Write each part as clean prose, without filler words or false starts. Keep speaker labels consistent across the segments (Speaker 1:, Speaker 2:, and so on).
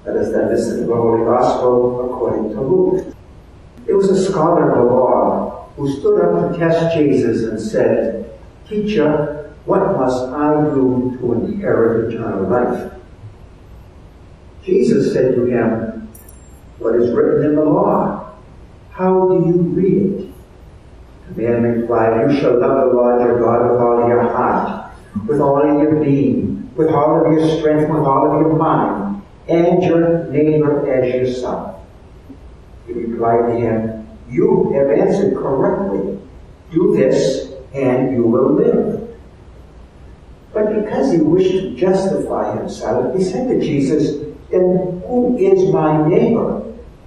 Speaker 1: Let us then listen to the Holy Gospel according to Luke. There was a scholar of the law who stood up to test Jesus and said, "Teacher, what must I do to inherit eternal life?" Jesus said to him, "What is written in the law? How do you read it?" The man replied, "You shall love the Lord your God with all your heart, with all of your being, with all of your strength, with all of your mind, and your neighbor as yourself." He replied to him, "You have answered correctly. Do this, and you will live." But because he wished to justify himself, he said to Jesus, "Then who is my neighbor?"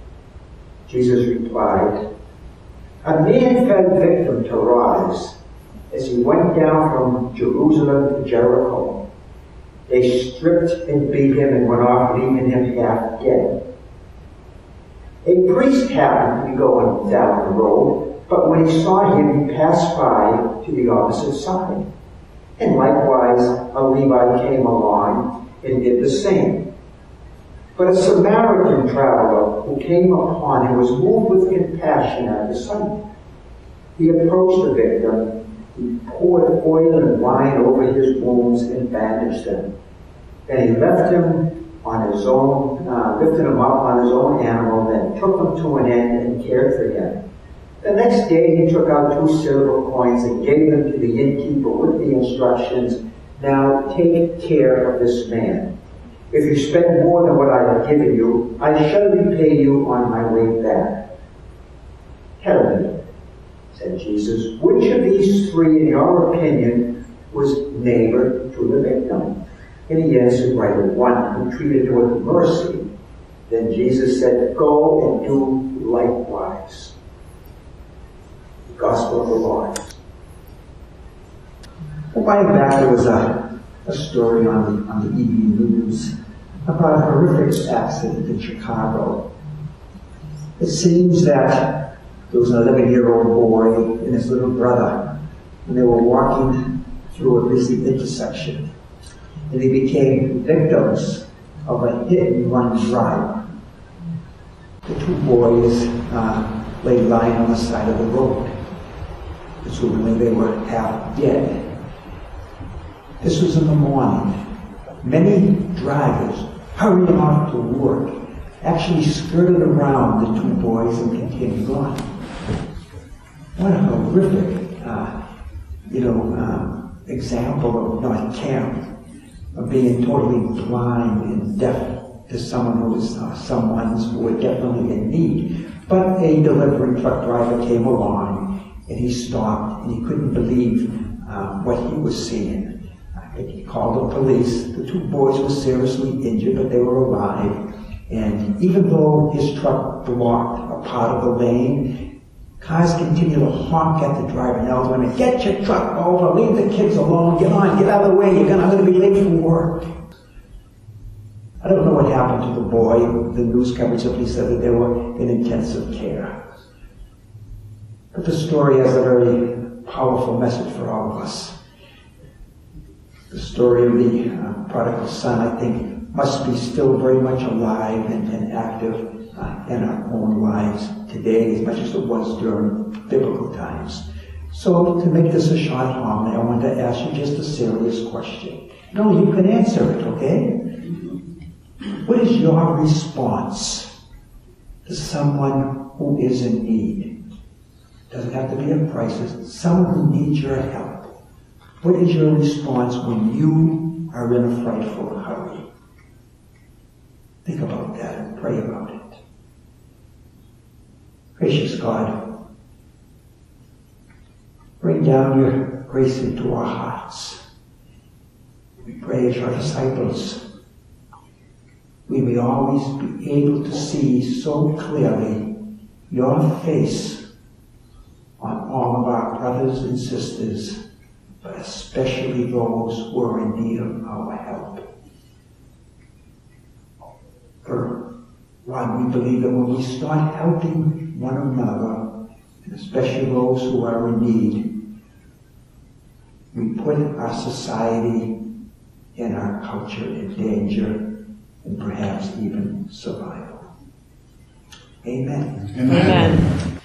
Speaker 1: Jesus replied, "A man fell victim to robbers as he went down from Jerusalem to Jericho. They stripped and beat him and went off, leaving him half dead. A priest happened to be going down the road, but when he saw him, he passed by to the opposite side. And likewise, a Levite came along and did the same. But a Samaritan traveler who came upon him was moved with compassion at the sight. He approached the victim. He poured oil and wine over his wounds and bandaged them. Then he lifted him up on his own animal, then took him to an inn and cared for him. The next day he took out 2 silver coins and gave them to the innkeeper with the instructions, "Now take care of this man. If you spend more than what I have given you, I shall repay you on my way back." "Tell me," said Jesus, "which of these 3, in your opinion, was neighbor to the victim?" And he answered, "Right, the one who treated him with mercy." Then Jesus said, "Go and do likewise." The Gospel of the Lord. A while back there was a story on the evening news about a horrific accident in Chicago. It seems that there was an 11-year-old boy and his little brother, and they were walking through a busy intersection, and they became victims of a hit-and-run drive. The 2 boys lay lying on the side of the road. Presumably they were half dead. This was in the morning. Many drivers hurrying off to work actually skirted around the 2 boys and continued on. What a horrific, example of not caring, of being totally blind and deaf to someone who was who were definitely in need. But a delivery truck driver came along and he stopped and he couldn't believe what he was seeing. He called the police. The 2 boys were seriously injured, but they were alive. And even though his truck blocked a part of the lane, cars continued to honk at the driver and yell to him, "Get your truck over, leave the kids alone, get on, get out of the way, I'm going to be late for work." I don't know what happened to the boy. The news coverage simply said that they were in intensive care. But the story has a very powerful message for all of us. The story of the prodigal son, I think, must be still very much alive and active in our own lives today, as much as it was during biblical times. So, to make this a short homily, I want to ask you just a serious question. No, you can answer it, okay? What is your response to someone who is in need? Doesn't have to be a crisis. Someone who needs your help. What is your response when you are in a frightful hurry? Think about that and pray about it. Gracious God, bring down your grace into our hearts. We pray as your disciples, we may always be able to see so clearly your face on all of our brothers and sisters, but especially those who are in need of our help. For Lord, we believe that when we start helping one another, and especially those who are in need, we put our society and our culture in danger, and perhaps even survival. Amen.
Speaker 2: Amen.